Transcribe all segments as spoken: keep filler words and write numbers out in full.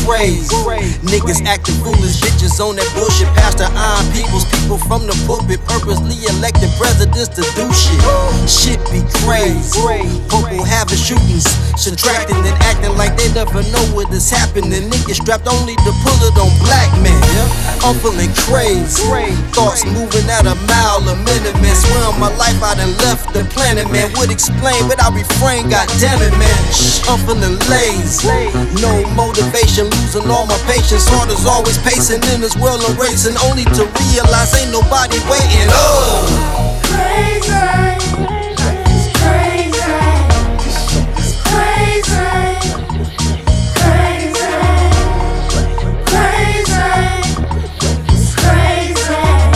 crazy. Niggas acting foolish, bitches on that bullshit. Pastor iron peoples, people from the pulpit purposely electing presidents to do shit. Shit be crazy. People having shootings, subtracting and acting like they never know what is happening. Niggas strapped only to pull it on black men. I'm feeling crazy. Thoughts moving at a mile a minute, man. Swear on my life I done left the planet, man. Would explain, but I refrain, god damn it, man. I'm feeling lazy. No motivation, losing all my patience. Heart is always pacing in this world I'm racing, only to realize ain't nobody waiting. Oh, crazy. It's crazy. It's crazy. Crazy. Crazy. It's crazy.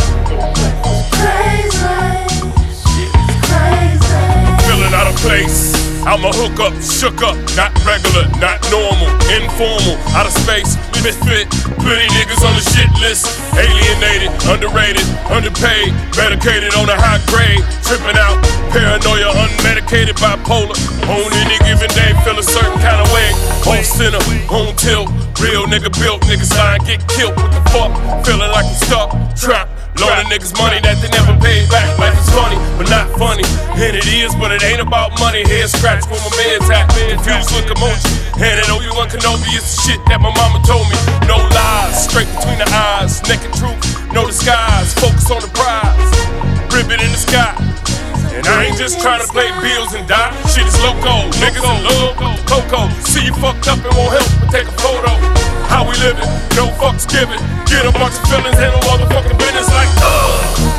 Crazy. Crazy. Feeling out of place. I'm a hook up, shook up, not regular, not normal, informal, out of space, misfit, plenty niggas on the shit list, alienated, underrated, underpaid, medicated on a high grade, tripping out, paranoia, unmedicated, bipolar, on any given day, feel a certain kind of way, on center, on tilt, real nigga built, niggas lying, get killed, what the fuck, feeling like I'm stuck, trapped. Loaning niggas money that they never paid back. Life is funny, but not funny. And it is, but it ain't about money. Head scratch where my man's at. Confused look emoji. And it Obi-Wan Kenobi is the shit that my mama told me. No lies, straight between the eyes. Naked truth, no disguise. Focus on the prize. Ribbon in the sky. And I ain't just trying to play bills and die. Shit is loco, niggas in love, Coco. See you fucked up and won't help but take a photo. How we living, no fucks given. Get a bunch of feelings, handle motherfucking business like uh.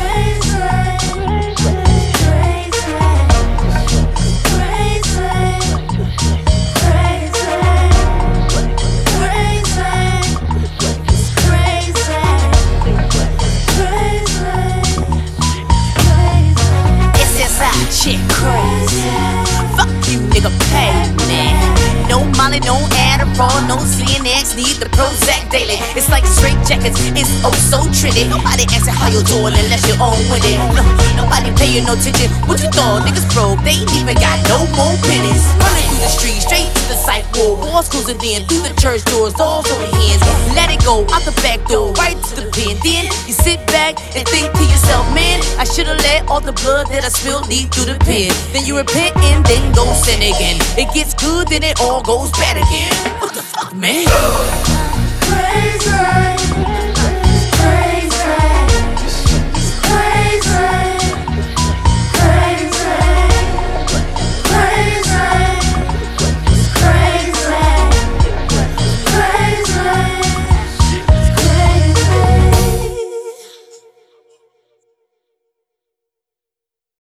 Shit crazy. Fuck you, nigga, pay me. No Molly, no Adderall, no Xanax, need the Prozac daily. It's like straight jackets, it's oh so trendy. Nobody asking how you doing unless you're on with it. No, nobody paying no attention. What you thought, niggas broke? They ain't even got no more pennies. Running through the streets, straight to the psych ward. Boss cruising in through the church doors, dolls on the hands. Let it go out the back door, right to the pen. Then you sit back and think to yourself, man, I should've let all the blood that I spilled leak through the pen. Then you repent and then go sin again. It gets good, then it all goes bad again. What the fuck, man?